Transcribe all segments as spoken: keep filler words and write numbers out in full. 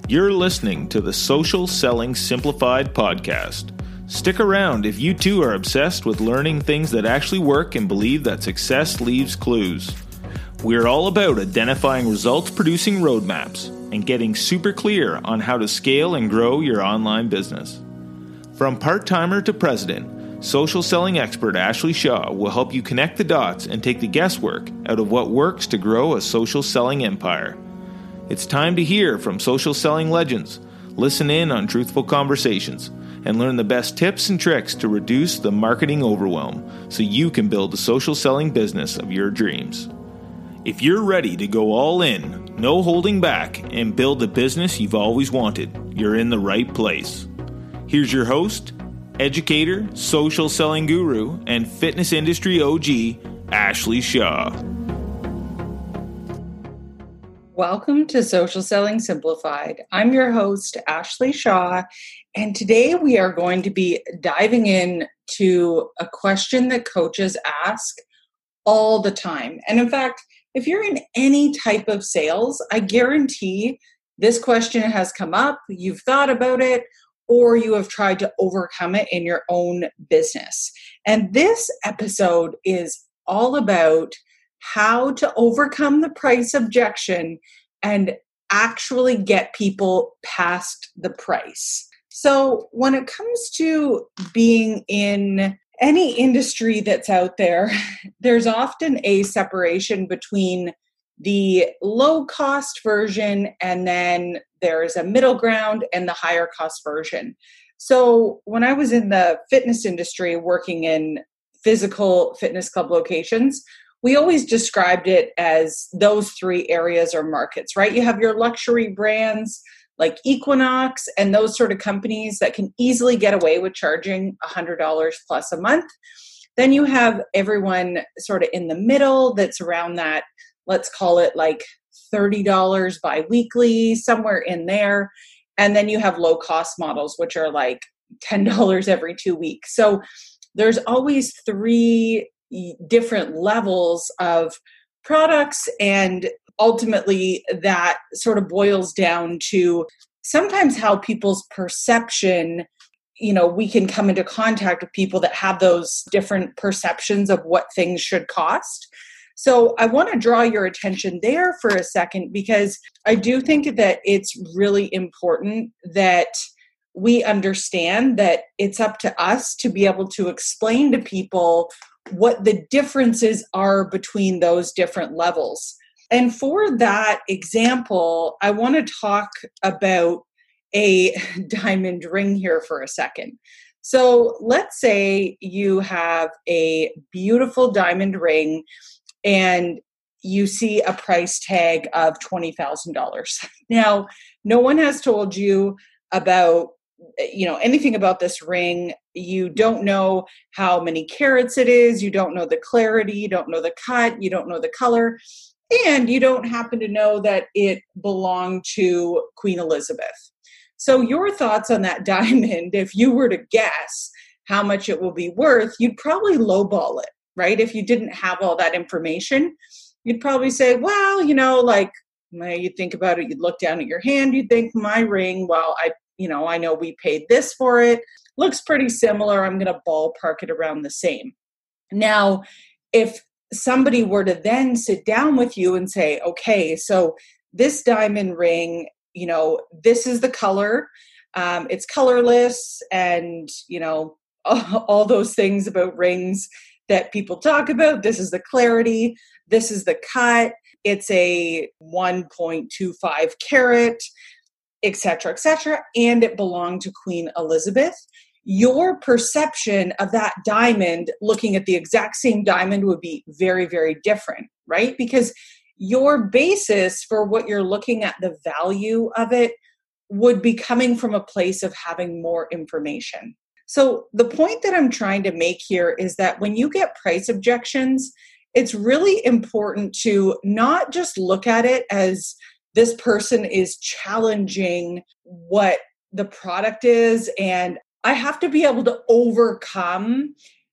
You're listening to the Social Selling Simplified podcast. Stick around if you too are obsessed with learning things that actually work and believe that success leaves clues. We're all about identifying results-producing roadmaps and getting super clear on how to scale and grow your online business. From part-timer to president, social selling expert Ashley Shaw will help you connect the dots and take the guesswork out of what works to grow a social selling empire. It's time to hear from social selling legends, listen in on truthful conversations, and learn the best tips and tricks to reduce the marketing overwhelm so you can build the social selling business of your dreams. If you're ready to go all in, no holding back, and build the business you've always wanted, you're in the right place. Here's your host, educator, social selling guru, and fitness industry O G, Ashley Shaw. Welcome to Social Selling Simplified. I'm your host, Ashley Shaw, and today we are going to be diving in to a question that coaches ask all the time. And in fact, if you're in any type of sales, I guarantee this question has come up, you've thought about it, or you have tried to overcome it in your own business. And this episode is all about how to overcome the price objection and actually get people past the price. So when it comes to being in any industry that's out there, there's often a separation between the low-cost version and then there's a middle ground and the higher-cost version. So when I was in the fitness industry working in physical fitness club locations, we always described it as those three areas or markets, right? You have your luxury brands like Equinox and those sort of companies that can easily get away with charging one hundred dollars plus a month. Then you have everyone sort of in the middle that's around that, let's call it like thirty dollars bi-weekly, somewhere in there. And then you have low-cost models, which are like ten dollars every two weeks. So there's always three different levels of products, and ultimately that sort of boils down to sometimes how people's perception, you know, we can come into contact with people that have those different perceptions of what things should cost. So I want to draw your attention there for a second, because I do think that it's really important that we understand that it's up to us to be able to explain to people what the differences are between those different levels. And for that example, I want to talk about a diamond ring here for a second. So let's say you have a beautiful diamond ring and you see a price tag of twenty thousand dollars. Now, no one has told you about you know, anything about this ring. You don't know how many carats it is. You don't know the clarity. You don't know the cut. You don't know the color. And you don't happen to know that it belonged to Queen Elizabeth. So your thoughts on that diamond, if you were to guess how much it will be worth, you'd probably lowball it, right? If you didn't have all that information, you'd probably say, well, you know, like, you'd think about it, you'd look down at your hand, you'd think my ring, well, I You know, I know we paid this for it. Looks pretty similar. I'm going to ballpark it around the same. Now, if somebody were to then sit down with you and say, okay, so this diamond ring, you know, this is the color. Um, it's colorless, and, you know, all, all those things about rings that people talk about. This is the clarity. This is the cut. It's a one point two five carat, et cetera, et cetera, and it belonged to Queen Elizabeth. Your perception of that diamond, looking at the exact same diamond, would be very, very different, right? Because your basis for what you're looking at, the value of it, would be coming from a place of having more information. So the point that I'm trying to make here is that when you get price objections, it's really important to not just look at it as this person is challenging what the product is, and I have to be able to overcome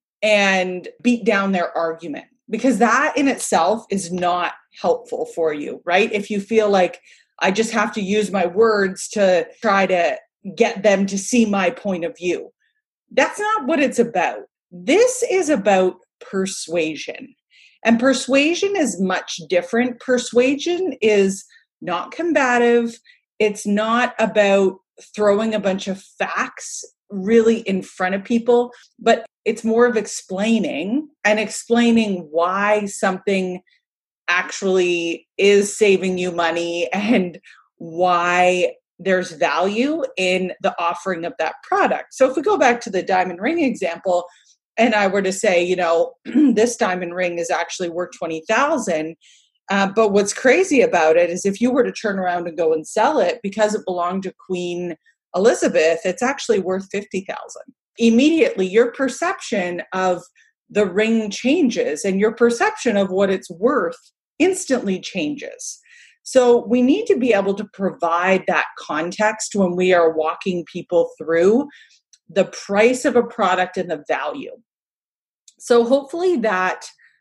and beat down their argument, because that in itself is not helpful for you, right? If you feel like I just have to use my words to try to get them to see my point of view. That's not what it's about. This is about persuasion. And persuasion is much different. Persuasion is not combative. It's not about throwing a bunch of facts really in front of people, but it's more of explaining and explaining why something actually is saving you money and why there's value in the offering of that product. So if we go back to the diamond ring example, and I were to say, you know, this diamond ring is actually worth twenty thousand dollars. Uh, but what's crazy about it is if you were to turn around and go and sell it, because it belonged to Queen Elizabeth, it's actually worth fifty thousand dollars. Immediately, your perception of the ring changes and your perception of what it's worth instantly changes. So we need to be able to provide that context when we are walking people through the price of a product and the value. So hopefully that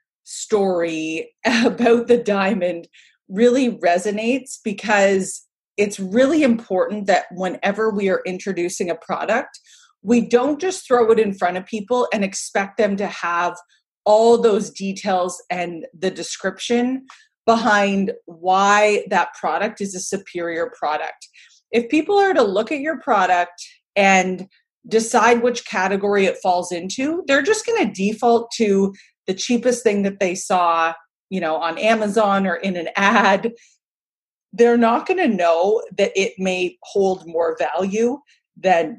story about the diamond really resonates, because it's really important that whenever we are introducing a product, we don't just throw it in front of people and expect them to have all those details and the description behind why that product is a superior product. If people are to look at your product and decide which category it falls into, they're just going to default to the cheapest thing that they saw, you know, on Amazon or in an ad. They're not going to know that it may hold more value than,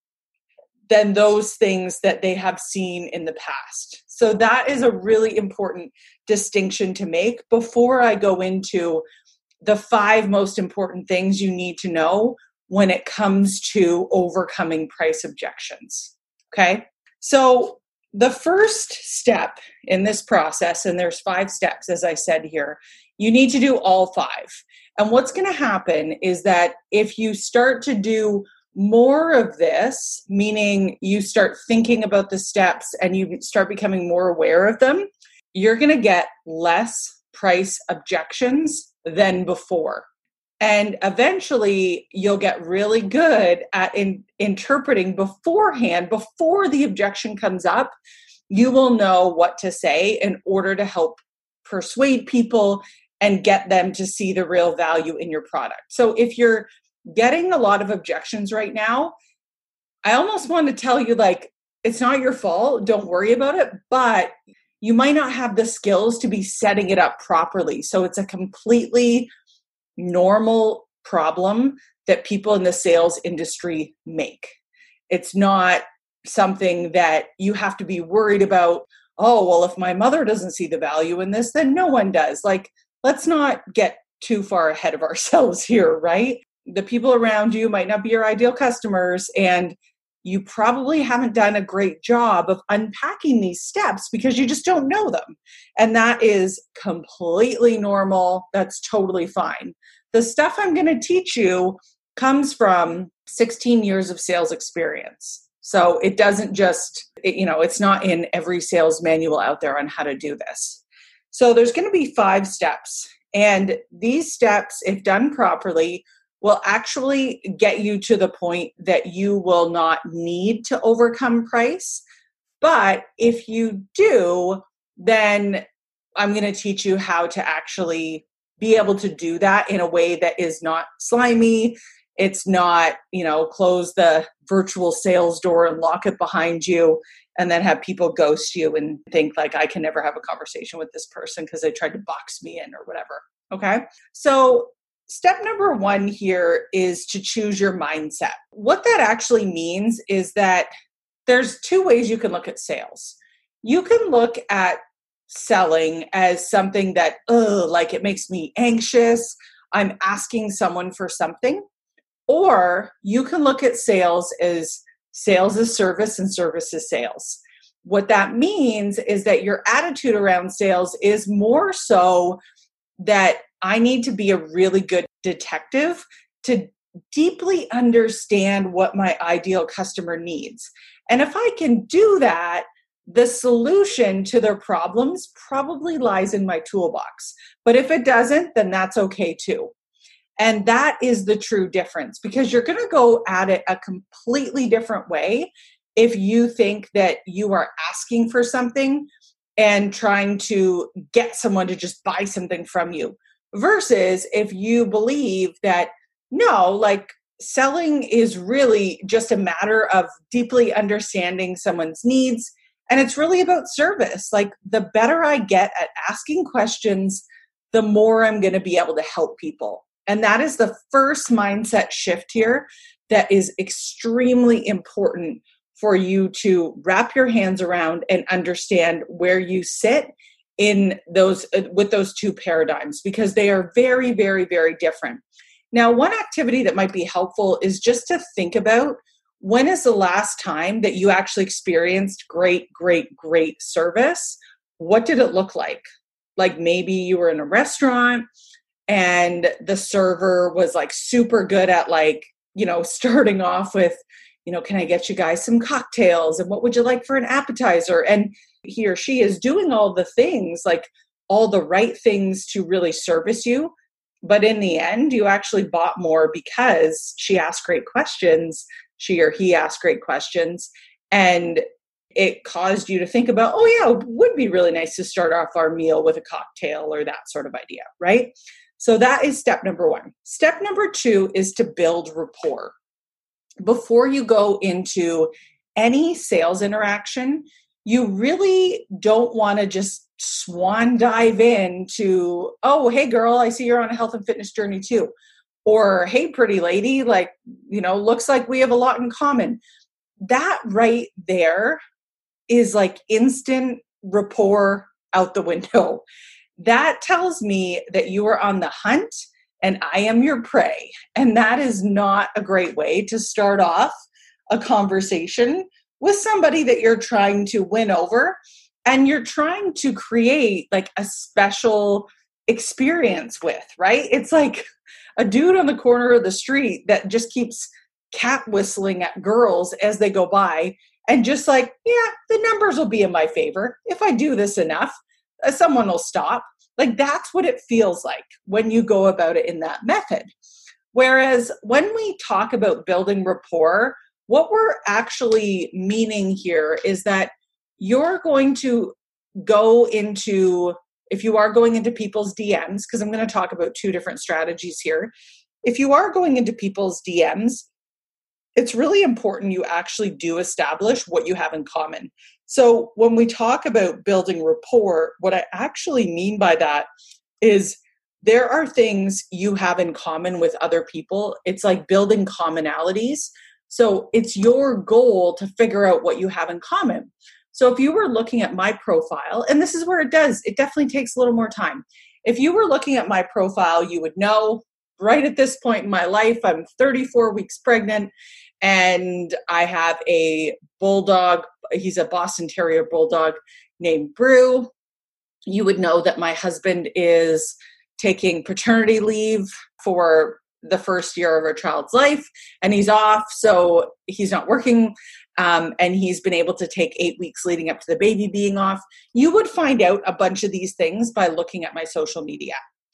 than those things that they have seen in the past. So that is a really important distinction to make before I go into the five most important things you need to know when it comes to overcoming price objections. Okay. So the first step in this process, and there's five steps, as I said here, you need to do all five. And what's going to happen is that if you start to do more of this, meaning you start thinking about the steps and you start becoming more aware of them, you're going to get less price objections than before. And eventually you'll get really good at in, interpreting beforehand, before the objection comes up. You will know what to say in order to help persuade people and get them to see the real value in your product. So if you're getting a lot of objections right now, I almost want to tell you, like, it's not your fault. Don't worry about it. But you might not have the skills to be setting it up properly. So it's a completely normal problem that people in the sales industry make. It's not something that you have to be worried about. Oh, well, if my mother doesn't see the value in this, then no one does. Like, let's not get too far ahead of ourselves here, right? The people around you might not be your ideal customers, and you probably haven't done a great job of unpacking these steps because you just don't know them. And that is completely normal. That's totally fine. The stuff I'm going to teach you comes from sixteen years of sales experience. So it doesn't just, it, you know, it's not in every sales manual out there on how to do this. So there's going to be five steps. And these steps, if done properly, will actually get you to the point that you will not need to overcome price. But if you do, then I'm going to teach you how to actually be able to do that in a way that is not slimy. It's not, you know, close the virtual sales door and lock it behind you and then have people ghost you and think like, I can never have a conversation with this person because they tried to box me in or whatever. Okay. So step number one here is to choose your mindset. What that actually means is that there's two ways you can look at sales. You can look at selling as something that, ugh, like it makes me anxious. I'm asking someone for something. Or you can look at sales as sales as service and service as sales. What that means is that your attitude around sales is more so that I need to be a really good detective to deeply understand what my ideal customer needs. And if I can do that, the solution to their problems probably lies in my toolbox. But if it doesn't, then that's okay too. And that is the true difference, because you're going to go at it a completely different way if you think that you are asking for something and trying to get someone to just buy something from you, versus if you believe that, no, like selling is really just a matter of deeply understanding someone's needs. And it's really about service. Like, the better I get at asking questions, the more I'm going to be able to help people. And that is the first mindset shift here that is extremely important for you to wrap your hands around and understand where you sit in those with those two paradigms, because they are very, very, very different. Now, one activity that might be helpful is just to think about, when is the last time that you actually experienced great, great, great service? What did it look like? Like, maybe you were in a restaurant and the server was like super good at, like, you know, starting off with, you know, can I get you guys some cocktails? And what would you like for an appetizer? And he or she is doing all the things, like all the right things to really service you. But in the end, you actually bought more because she asked great questions. She or he asked great questions. And it caused you to think about, oh yeah, it would be really nice to start off our meal with a cocktail, or that sort of idea, right? So that is step number one. Step number two is to build rapport. Before you go into any sales interaction, you really don't want to just swan dive into, oh, hey girl, I see you're on a health and fitness journey too. Or, hey, pretty lady, like, you know, looks like we have a lot in common. That right there is like instant rapport out the window. That tells me that you are on the hunt and I am your prey. And that is not a great way to start off a conversation with somebody that you're trying to win over, and you're trying to create like a special experience with, right? It's like a dude on the corner of the street that just keeps cat whistling at girls as they go by, and just like, yeah, the numbers will be in my favor. If I do this enough, someone will stop. Like, that's what it feels like when you go about it in that method. Whereas when we talk about building rapport, what we're actually meaning here is that you're going to go into, if you are going into people's D Ms, because I'm going to talk about two different strategies here. If you are going into people's D Ms, it's really important you actually do establish what you have in common. So when we talk about building rapport, what I actually mean by that is there are things you have in common with other people. It's like building commonalities. So it's your goal to figure out what you have in common. So if you were looking at my profile, and this is where it does, it definitely takes a little more time. If you were looking at my profile, you would know right at this point in my life, I'm thirty-four weeks pregnant, and I have a bulldog. He's a Boston Terrier bulldog named Brew. You would know that my husband is taking paternity leave for the first year of our child's life, and he's off, so he's not working, um, and he's been able to take eight weeks leading up to the baby being off. You would find out a bunch of these things by looking at my social media.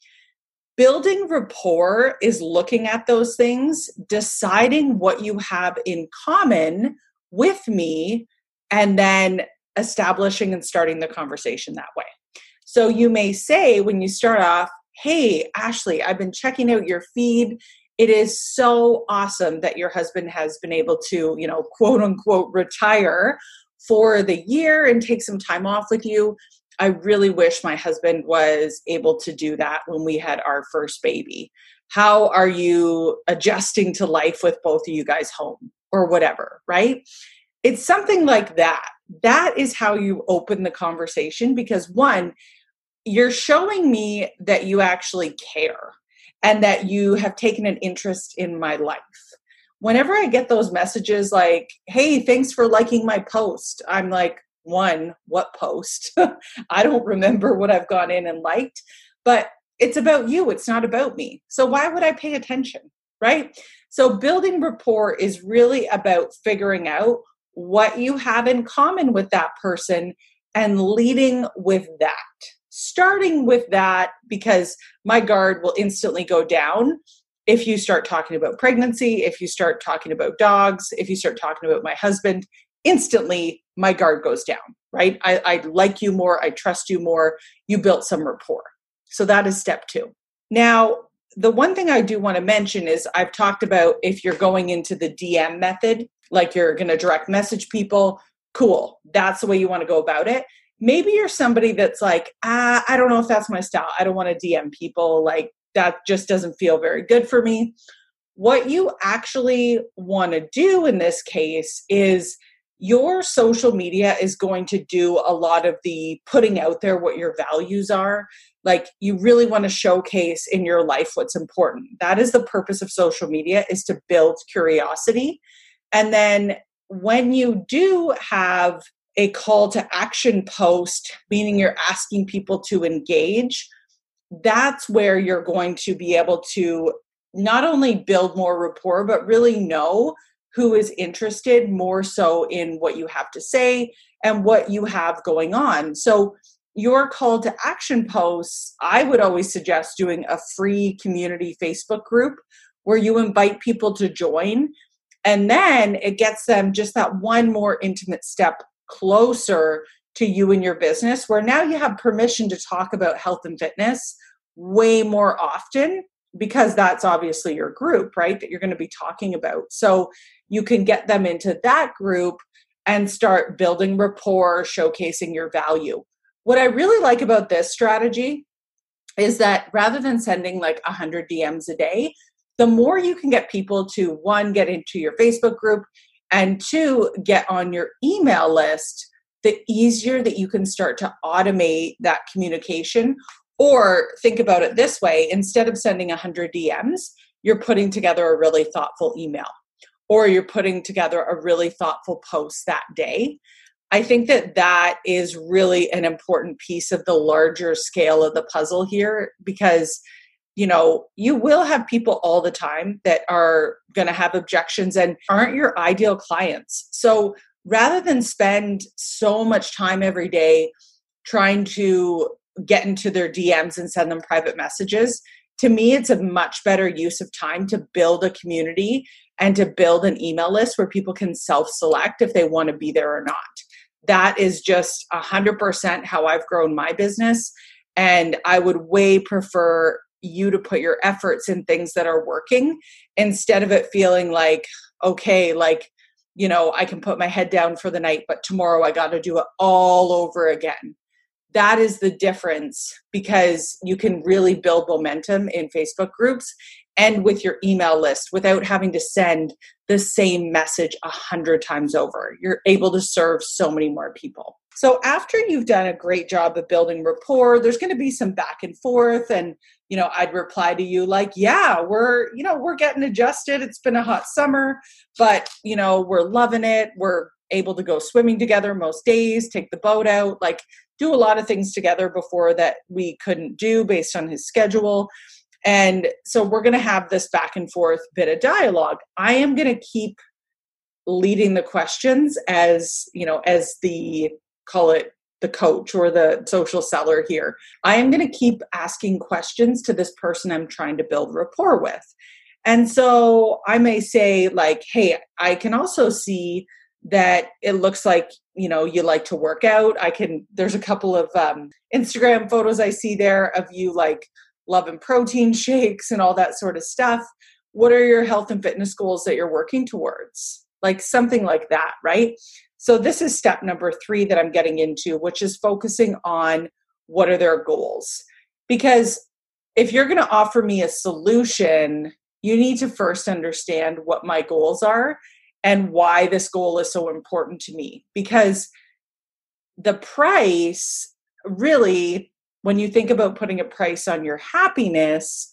Building rapport is looking at those things, deciding what you have in common with me, and then establishing and starting the conversation that way. So you may say when you start off, hey, Ashley, I've been checking out your feed. It is so awesome that your husband has been able to, you know, quote unquote, retire for the year and take some time off with you. I really wish my husband was able to do that when we had our first baby. How are you adjusting to life with both of you guys home, or whatever, right? It's something like that. That is how you open the conversation, because one, you're showing me that you actually care and that you have taken an interest in my life. Whenever I get those messages like, hey, thanks for liking my post, I'm like, one, what post? I don't remember what I've gone in and liked, but it's about you. It's not about me. So why would I pay attention, right? So building rapport is really about figuring out what you have in common with that person and leading with that. Starting with that, because my guard will instantly go down if you start talking about pregnancy, if you start talking about dogs, if you start talking about my husband, instantly my guard goes down, right? I, I like you more. I trust you more. You built some rapport. So that is step two. Now, the one thing I do want to mention is I've talked about if you're going into the D M method, like you're going to direct message people, cool. That's the way you want to go about it. Maybe you're somebody that's like, ah, I don't know if that's my style. I don't want to D M people. Like that just doesn't feel very good for me. What you actually want to do in this case is your social media is going to do a lot of the putting out there what your values are. Like you really want to showcase in your life what's important. That is the purpose of social media, is to build curiosity. And then when you do have a call to action post, meaning you're asking people to engage, that's where you're going to be able to not only build more rapport, but really know who is interested more so in what you have to say and what you have going on. So your call to action posts, I would always suggest doing a free community Facebook group where you invite people to join. And then it gets them just that one more intimate step closer to you and your business, where now you have permission to talk about health and fitness way more often, because that's obviously your group, right? That you're going to be talking about. So you can get them into that group and start building rapport, showcasing your value. What I really like about this strategy is that rather than sending like one hundred D Ms a day, the more you can get people to, one, get into your Facebook group, and two, get on your email list, the easier that you can start to automate that communication. Or think about it this way, instead of sending one hundred D Ms, you're putting together a really thoughtful email, or you're putting together a really thoughtful post that day. I think that that is really an important piece of the larger scale of the puzzle here, because, you know, you will have people all the time that are going to have objections and aren't your ideal clients. So rather than spend so much time every day trying to get into their D Ms and send them private messages, to me, it's a much better use of time to build a community and to build an email list where people can self-select if they want to be there or not. That is just one hundred percent how I've grown my business. And I would way prefer you to put your efforts in things that are working, instead of it feeling like, okay, like, you know, I can put my head down for the night, but tomorrow I got to do it all over again. That is the difference, because you can really build momentum in Facebook groups and with your email list without having to send the same message a hundred times over. You're able to serve so many more people. So after you've done a great job of building rapport, there's going to be some back and forth. And, you know, I'd reply to you like, yeah, we're, you know, we're getting adjusted. It's been a hot summer, but, you know, we're loving it. We're able to go swimming together most days, take the boat out, like do a lot of things together before that we couldn't do based on his schedule. And so we're going to have this back and forth bit of dialogue. I am going to keep leading the questions as, you know, as the, call it the coach or the social seller here. I am going to keep asking questions to this person I'm trying to build rapport with. And so I may say like, hey, I can also see that it looks like, you know, you like to work out. I can, there's a couple of um, Instagram photos I see there of you like loving protein shakes and all that sort of stuff. What are your health and fitness goals that you're working towards? Like something like that, right? So this is step number three that I'm getting into, which is focusing on what are their goals. Because if you're going to offer me a solution, you need to first understand what my goals are and why this goal is so important to me. Because the price, really, when you think about putting a price on your happiness,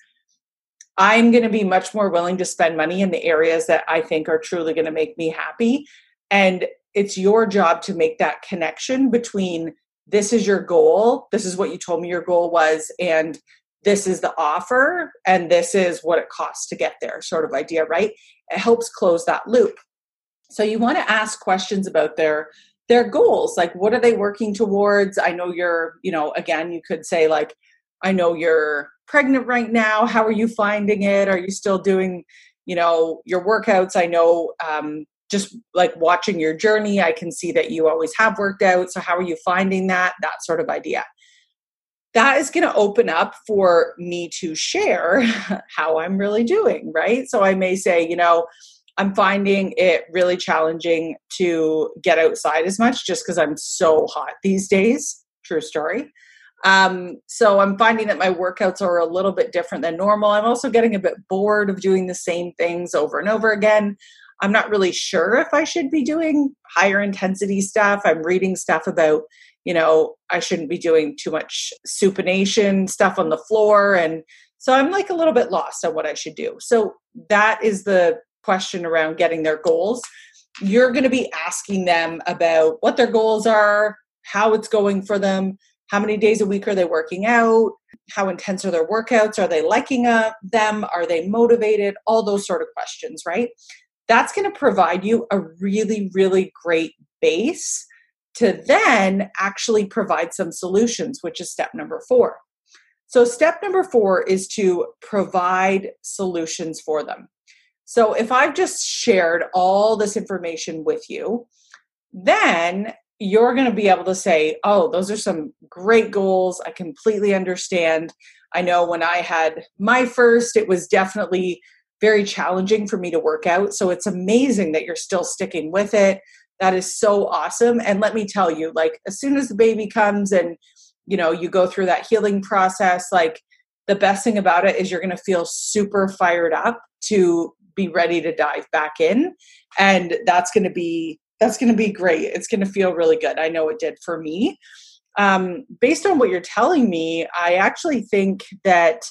I'm going to be much more willing to spend money in the areas that I think are truly going to make me happy. And it's your job to make that connection between this is your goal, this is what you told me your goal was, and this is the offer, and this is what it costs to get there, sort of idea, right? It helps close that loop. So you want to ask questions about their their goals, like what are they working towards? I know you're, you know, again, you could say like, I know you're pregnant right now. How are you finding it? Are you still doing, you know, your workouts? I know um, just like watching your journey, I can see that you always have worked out. So how are you finding that? That sort of idea. That is going to open up for me to share how I'm really doing, right? So I may say, you know, I'm finding it really challenging to get outside as much just because I'm so hot these days. True story. Um, so I'm finding that my workouts are a little bit different than normal. I'm also getting a bit bored of doing the same things over and over again. I'm not really sure if I should be doing higher intensity stuff. I'm reading stuff about, you know, I shouldn't be doing too much supination stuff on the floor. And so I'm like a little bit lost on what I should do. So that is the question around getting their goals. You're going to be asking them about what their goals are, how it's going for them, how many days a week are they working out, how intense are their workouts, are they liking uh, them, are they motivated, all those sort of questions, right? That's going to provide you a really, really great base to then actually provide some solutions, which is step number four. So step number four is to provide solutions for them. So if I've just shared all this information with you, then you're going to be able to say, oh, those are some great goals. I completely understand. I know when I had my first, it was definitely very challenging for me to work out. So it's amazing that you're still sticking with it. That is so awesome. And let me tell you, like, as soon as the baby comes and, you know, you go through that healing process, like, the best thing about it is you're going to feel super fired up to be ready to dive back in. And that's going to be, that's going to be great. It's going to feel really good. I know it did for me. Um, based on what you're telling me, I actually think that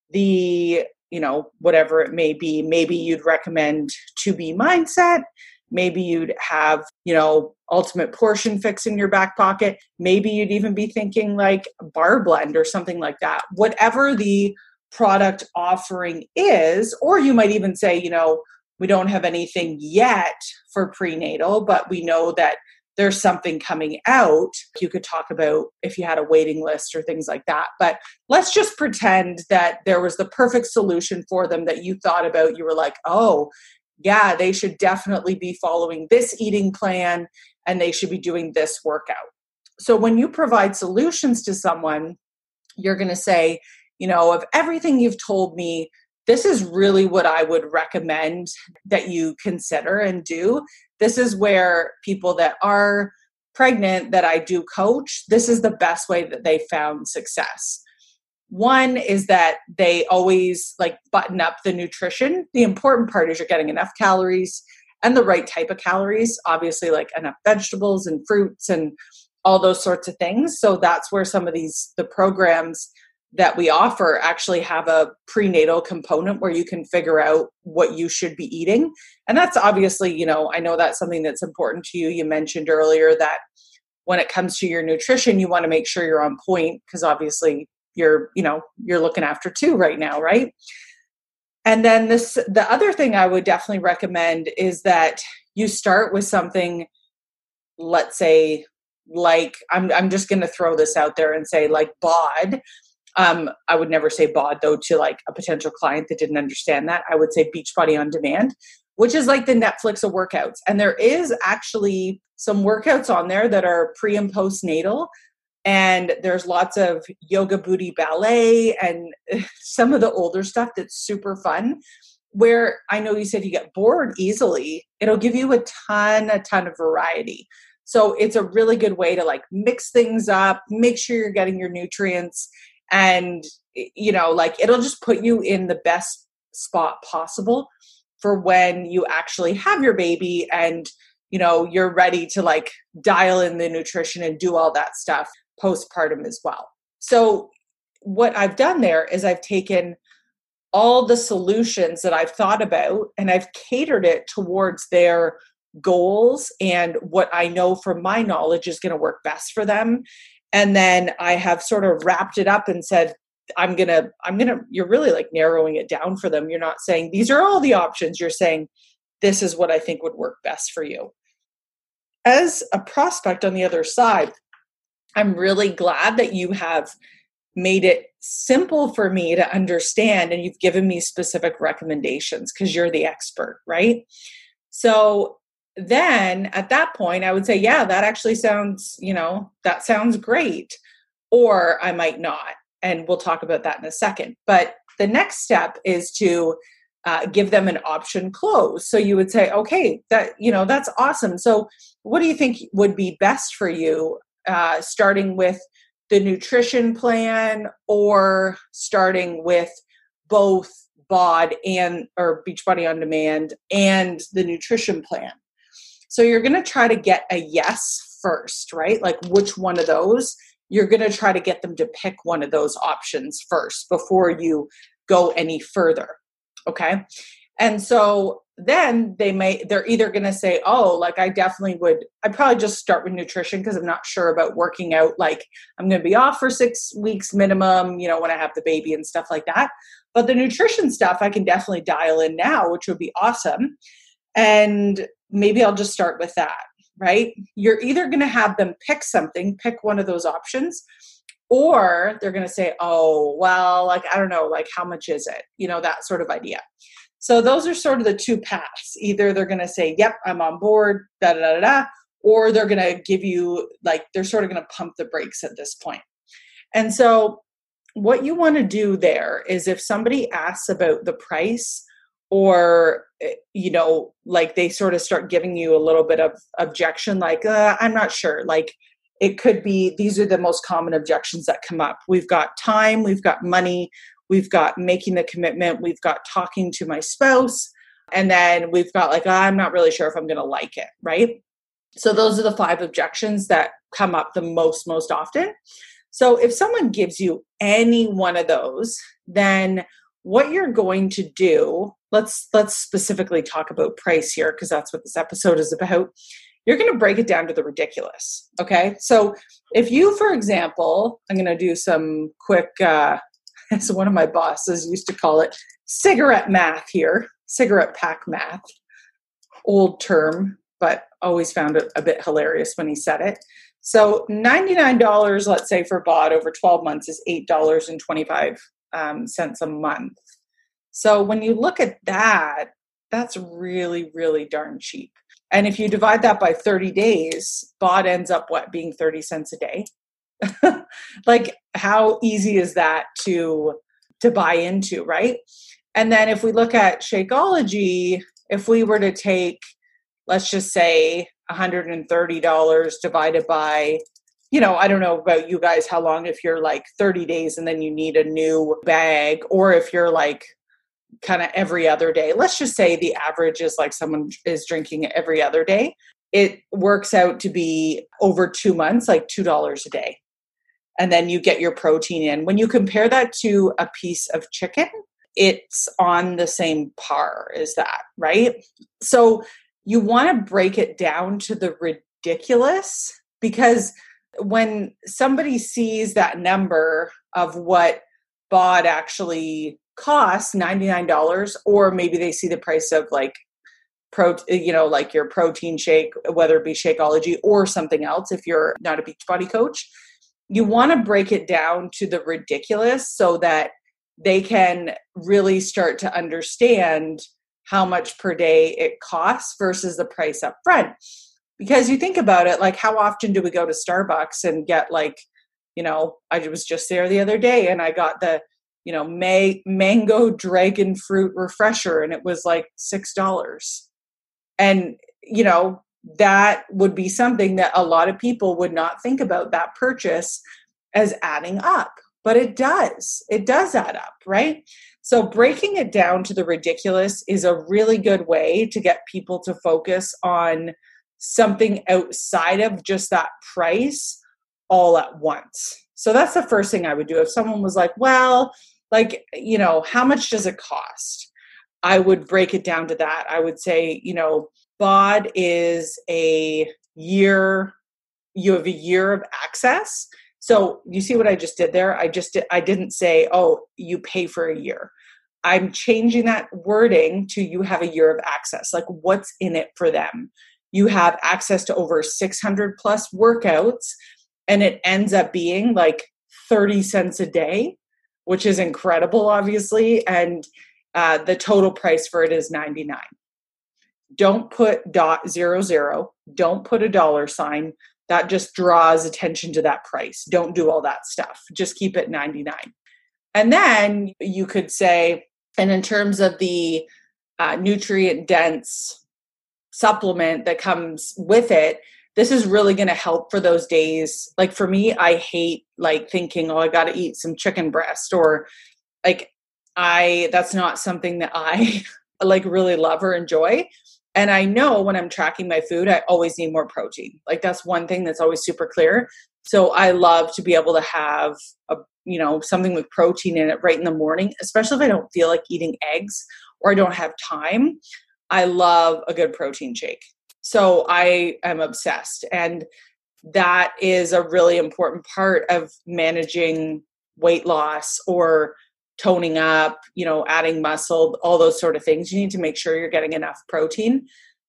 the, you know, whatever it may be, maybe you'd recommend two B mindset. Maybe you'd have, you know, ultimate portion fix in your back pocket. Maybe you'd even be thinking like bar blend or something like that. Whatever the product offering is, or you might even say, you know, we don't have anything yet for prenatal, but we know that there's something coming out. You could talk about if you had a waiting list or things like that. But let's just pretend that there was the perfect solution for them that you thought about. You were like, oh, yeah, they should definitely be following this eating plan and they should be doing this workout. So when you provide solutions to someone, you're going to say, you know, of everything you've told me, this is really what I would recommend that you consider and do. This is where people that are pregnant that I do coach, this is the best way that they found success. One is that they always like button up the nutrition. The important part is you're getting enough calories and the right type of calories, obviously like enough vegetables and fruits and all those sorts of things. So that's where some of these, the programs that we offer actually have a prenatal component where you can figure out what you should be eating. And that's obviously, you know, I know that's something that's important to you. You mentioned earlier that when it comes to your nutrition, you want to make sure you're on point because obviously you're, you know, you're looking after two right now, right? And then this, the other thing I would definitely recommend is that you start with something, let's say, like, I'm I'm just going to throw this out there and say like B O D. Um, I would never say B O D though to like a potential client that didn't understand that. I would say Beachbody On Demand, which is like the Netflix of workouts. And there is actually some workouts on there that are pre and postnatal. And there's lots of yoga booty ballet and some of the older stuff that's super fun, where I know you said you get bored easily. It'll give you a ton, a ton of variety. So it's a really good way to like mix things up, make sure you're getting your nutrients, and, you know, like it'll just put you in the best spot possible for when you actually have your baby and, you know, you're ready to like dial in the nutrition and do all that stuff postpartum as well. So what I've done there is I've taken all the solutions that I've thought about and I've catered it towards their goals and what I know from my knowledge is going to work best for them. And then I have sort of wrapped it up and said, I'm going to, I'm going to, you're really like narrowing it down for them. You're not saying these are all the options. You're saying, this is what I think would work best for you. As a prospect on the other side, I'm really glad that you have made it simple for me to understand, and you've given me specific recommendations because you're the expert, right? So then at that point, I would say, yeah, that actually sounds, you know, that sounds great. Or I might not. And we'll talk about that in a second. But the next step is to uh, give them an option close. So you would say, okay, that, you know, that's awesome. So what do you think would be best for you, uh, starting with the nutrition plan or starting with both B O D and, or Beachbody On Demand and the nutrition plan? So you're going to try to get a yes first, right? Like which one of those? You're going to try to get them to pick one of those options first before you go any further. Okay. And so then they may, they're either going to say, oh, like I definitely would, I'd probably just start with nutrition because I'm not sure about working out. Like I'm going to be off for six weeks minimum, you know, when I have the baby and stuff like that. But the nutrition stuff, I can definitely dial in now, which would be awesome. And maybe I'll just start with that, right? You're either going to have them pick something, pick one of those options, or they're going to say, oh, well, like, I don't know, like, how much is it? You know, that sort of idea. So those are sort of the two paths. Either they're going to say, yep, I'm on board, da, da, da, da, or they're going to give you, like, they're sort of going to pump the brakes at this point. And so what you want to do there is if somebody asks about the price, or, you know, like they sort of start giving you a little bit of objection, like, uh, I'm not sure. Like it could be, these are the most common objections that come up. We've got time, we've got money, we've got making the commitment, we've got talking to my spouse, and then we've got like, oh, I'm not really sure if I'm going to like it, right? So those are the five objections that come up the most, most often. So if someone gives you any one of those, then what you're going to do, let's let's specifically talk about price here because that's what this episode is about. You're going to break it down to the ridiculous, okay? So if you, for example, I'm going to do some quick, uh, as one of my bosses used to call it, cigarette math here, cigarette pack math, old term, but always found it a bit hilarious when he said it. So ninety-nine dollars, let's say for B O D over twelve months is eight dollars and twenty-five Um, cents a month. So when you look at that, that's really, really darn cheap. And if you divide that by thirty days, B O D ends up what, being thirty cents a day? Like how easy is that to, to buy into, right? And then if we look at Shakeology, if we were to take, let's just say one hundred thirty dollars divided by, you know, I don't know about you guys, how long, if you're like thirty days and then you need a new bag, or if you're like kind of every other day, let's just say the average is like someone is drinking every other day. It works out to be over two months, like two dollars a day. And then you get your protein in. When you compare that to a piece of chicken, it's on the same par as that, right? So you want to break it down to the ridiculous, because when somebody sees that number of what B O D actually costs, ninety-nine dollars, or maybe they see the price of like pro, you know, like your protein shake, whether it be Shakeology or something else, if you're not a Beachbody coach, you want to break it down to the ridiculous so that they can really start to understand how much per day it costs versus the price up front. Because you think about it, like how often do we go to Starbucks and get like, you know, I was just there the other day and I got the, you know, ma- mango dragon fruit refresher and it was like six dollars. And, you know, that would be something that a lot of people would not think about that purchase as adding up. But it does. It does add up, right? So breaking it down to the ridiculous is a really good way to get people to focus on something outside of just that price all at once. So that's the first thing I would do. If someone was like, well, like, you know, how much does it cost? I would break it down to that. I would say, you know, B O D is a year, you have a year of access. So you see what I just did there? I just, did, I didn't say, oh, you pay for a year. I'm changing that wording to you have a year of access. Like what's in it for them? You have access to over six hundred plus workouts, and it ends up being like thirty cents a day. which is incredible, obviously. And uh, the total price for it is ninety-nine dollars. Don't put dot zero zero. Don't put a dollar sign. That just draws attention to that price. Don't do all that stuff. Just keep it ninety-nine. And then you could say, and in terms of the uh, nutrient dense supplement that comes with it, this is really going to help for those days. Like for me, I hate like thinking, oh, I got to eat some chicken breast, or like I, that's not something that I like really love or enjoy. And I know when I'm tracking my food, I always need more protein. Like that's one thing that's always super clear. So I love to be able to have a, you know, something with protein in it right in the morning, especially if I don't feel like eating eggs or I don't have time. I love a good protein shake. So I am obsessed. And that is a really important part of managing weight loss or toning up, you know, adding muscle, all those sort of things. You need to make sure you're getting enough protein.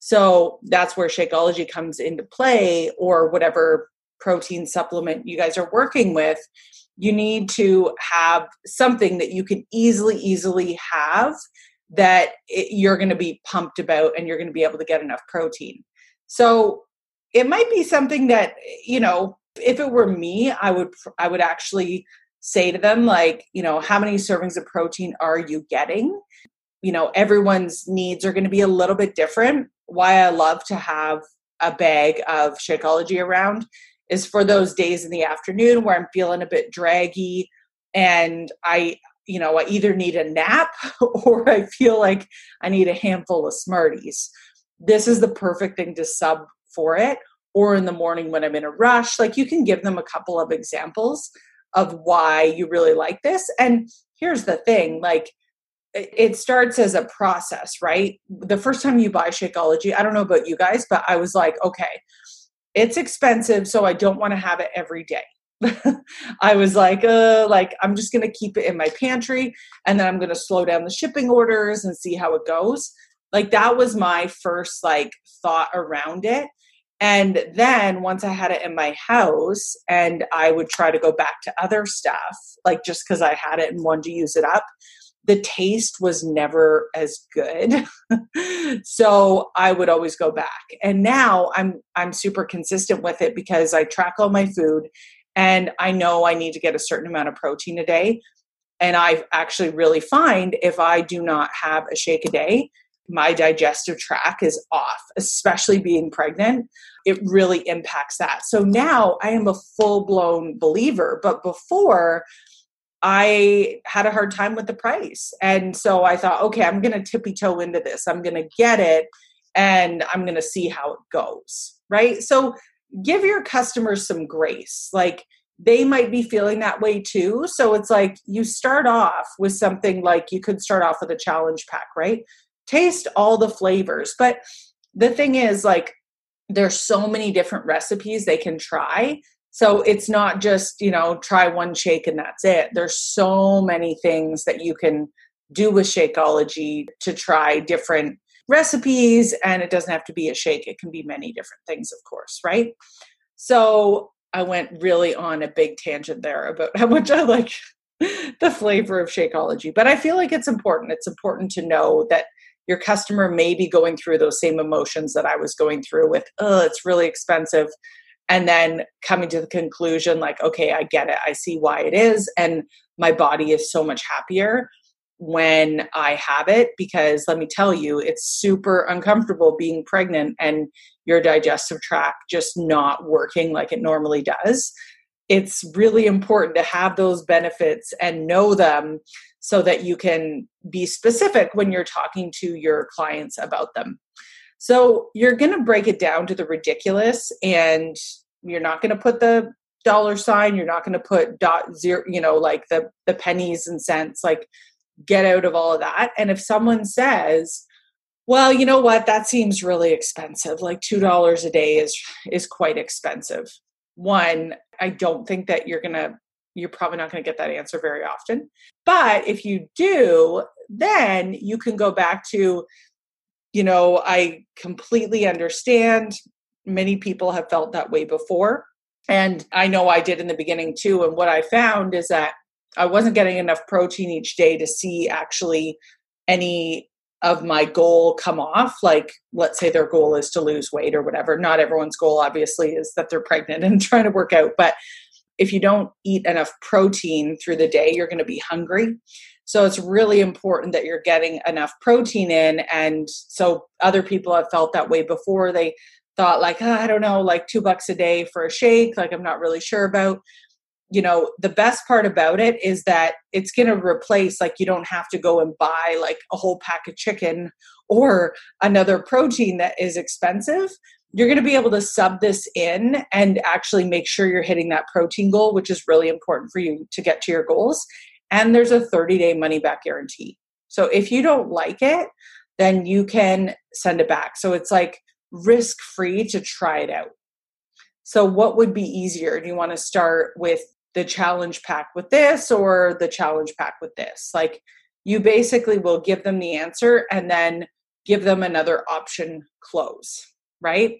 So that's where Shakeology comes into play, or whatever protein supplement you guys are working with. You need to have something that you can easily, easily have that it, you're going to be pumped about, and you're going to be able to get enough protein. So it might be something that, you know, if it were me, I would, I would actually say to them, like, you know, how many servings of protein are you getting? You know, everyone's needs are going to be a little bit different. Why I love to have a bag of Shakeology around is for those days in the afternoon where I'm feeling a bit draggy and I, you know, I either need a nap or I feel like I need a handful of Smarties. This is the perfect thing to sub for it. Or in the morning when I'm in a rush, like you can give them a couple of examples of why you really like this. And here's the thing, like it starts as a process, right? The first time you buy Shakeology, I don't know about you guys, but I was like, okay, it's expensive, so I don't want to have it every day. I was like, uh, like, I'm just going to keep it in my pantry, and then I'm going to slow down the shipping orders and see how it goes. Like that was my first like thought around it. And then once I had it in my house and I would try to go back to other stuff, like just because I had it and wanted to use it up, the taste was never as good. So I would always go back. And now I'm I'm super consistent with it because I track all my food and I know I need to get a certain amount of protein a day. And I actually really find if I do not have a shake a day, my digestive tract is off, especially being pregnant. It really impacts that. So now I am a full-blown believer, but before I had a hard time with the price. And so I thought, okay, I'm going to tippy toe into this. I'm going to get it and I'm going to see how it goes. Right. So give your customers some grace. Like they might be feeling that way too. So it's like you start off with something like you could start off with a challenge pack, right? Taste all the flavors. But the thing is, like, there's so many different recipes they can try. So it's not just, you know, try one shake and that's it. There's so many things that you can do with Shakeology to try different recipes. And it doesn't have to be a shake. It can be many different things, of course, right? So I went really on a big tangent there about how much I like the flavor of Shakeology. But I feel like it's important. It's important to know that your customer may be going through those same emotions that I was going through with, oh, it's really expensive. And then coming to the conclusion, like, okay, I get it. I see why it is. And my body is so much happier when I have it, because let me tell you, it's super uncomfortable being pregnant and your digestive tract just not working like it normally does. It's really important to have those benefits and know them so that you can be specific when you're talking to your clients about them. So you're going to break it down to the ridiculous, and you're not going to put the dollar sign. You're not going to put dot zero, you know, like the, the pennies and cents, like get out of all of that. And if someone says, well, you know what, that seems really expensive. Like two dollars a day is, is quite expensive. One, I don't think that you're going to, you're probably not going to get that answer very often. But if you do, then you can go back to, you know, I completely understand. Many people have felt that way before. And I know I did in the beginning too. And what I found is that I wasn't getting enough protein each day to see actually any of my goal come off. Like, let's say their goal is to lose weight or whatever. Not everyone's goal, obviously, is that they're pregnant and trying to work out. But if you don't eat enough protein through the day, you're going to be hungry. So it's really important that you're getting enough protein in. And so other people have felt that way before. They thought like, oh, I don't know, like two bucks a day for a shake. Like, I'm not really sure about. You know, the best part about it is that it's going to replace, like, you don't have to go and buy like a whole pack of chicken or another protein that is expensive. You're going to be able to sub this in and actually make sure you're hitting that protein goal, which is really important for you to get to your goals. And there's a thirty day money back guarantee. So if you don't like it, then you can send it back. So it's like risk free to try it out. So what would be easier? Do you want to start with the challenge pack with this or the challenge pack with this? Like, you basically will give them the answer and then give them another option close, right?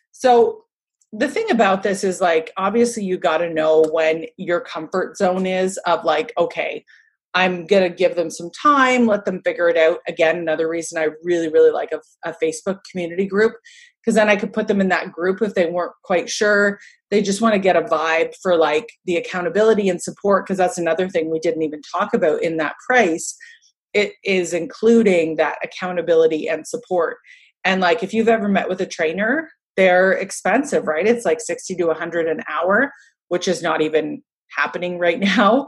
So the thing about this is, like, obviously you got to know when your comfort zone is of like, okay, I'm going to give them some time, let them figure it out. Again, another reason I really, really like a, a Facebook community group, because then I could put them in that group if they weren't quite sure. They just want to get a vibe for like the accountability and support, because that's another thing we didn't even talk about in that price. It is including that accountability and support. And like, if you've ever met with a trainer, they're expensive, right? It's like sixty to a hundred an hour, which is not even happening right now.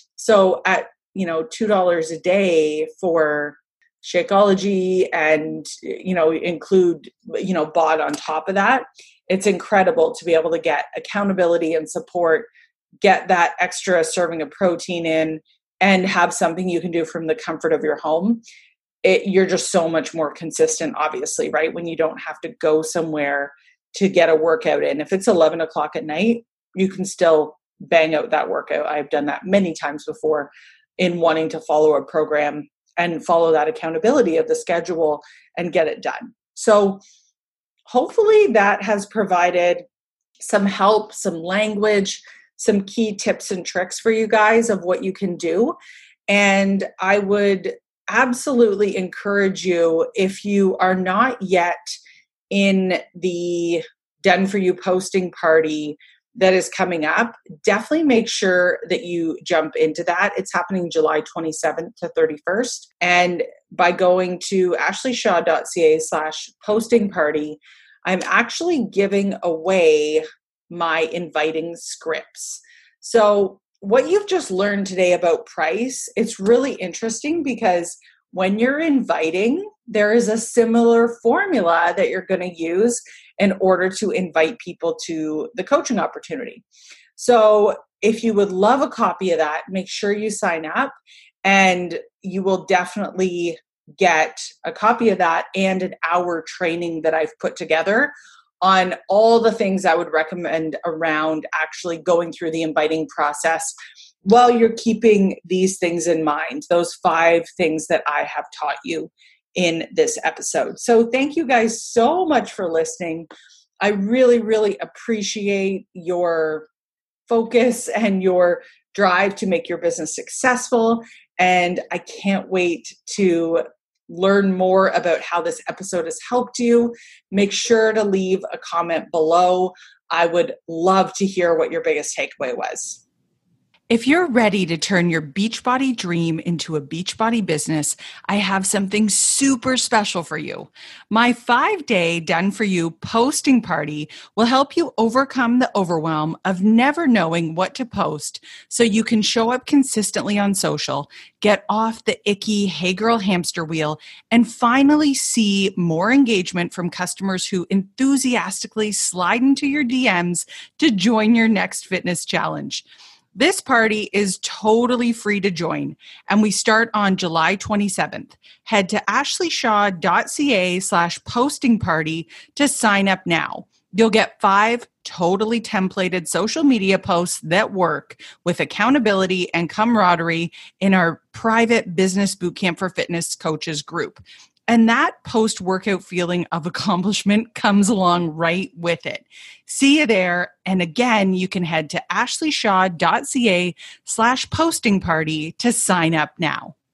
So at, you know, two dollars a day for Shakeology and, you know, include, you know, bot on top of that, it's incredible to be able to get accountability and support, get that extra serving of protein in, and have something you can do from the comfort of your home. It, you're just so much more consistent, obviously, right? When you don't have to go somewhere to get a workout in. If it's eleven o'clock at night, you can still bang out that workout. I've done that many times before in wanting to follow a program and follow that accountability of the schedule and get it done. So hopefully that has provided some help, some language, some key tips and tricks for you guys of what you can do. And I would absolutely encourage you, if you are not yet in the Done For You posting party that is coming up, definitely make sure that you jump into that. It's happening July twenty-seventh to thirty-first. And by going to ashleyshaw.ca slash posting party, I'm actually giving away my inviting scripts. So what you've just learned today about price, it's really interesting because when you're inviting, there is a similar formula that you're going to use in order to invite people to the coaching opportunity. So if you would love a copy of that, make sure you sign up, and you will definitely get a copy of that and an hour training that I've put together on all the things I would recommend around actually going through the inviting process while you're keeping these things in mind, those five things that I have taught you in this episode. So thank you guys so much for listening. I really, really appreciate your focus and your drive to make your business successful. And I can't wait to learn more about how this episode has helped you. Make sure to leave a comment below. I would love to hear what your biggest takeaway was. If you're ready to turn your Beachbody dream into a Beachbody business, I have something super special for you. My five-day Done For You posting party will help you overcome the overwhelm of never knowing what to post so you can show up consistently on social, get off the icky hey girl hamster wheel, and finally see more engagement from customers who enthusiastically slide into your D Ms to join your next fitness challenge. This party is totally free to join, and we start on July twenty-seventh. Head to ashleyshaw.ca slash posting party to sign up now. You'll get five totally templated social media posts that work with accountability and camaraderie in our private Business Bootcamp for Fitness Coaches group. And that post-workout feeling of accomplishment comes along right with it. See you there. And again, you can head to ashleyshaw.ca slash posting party to sign up now.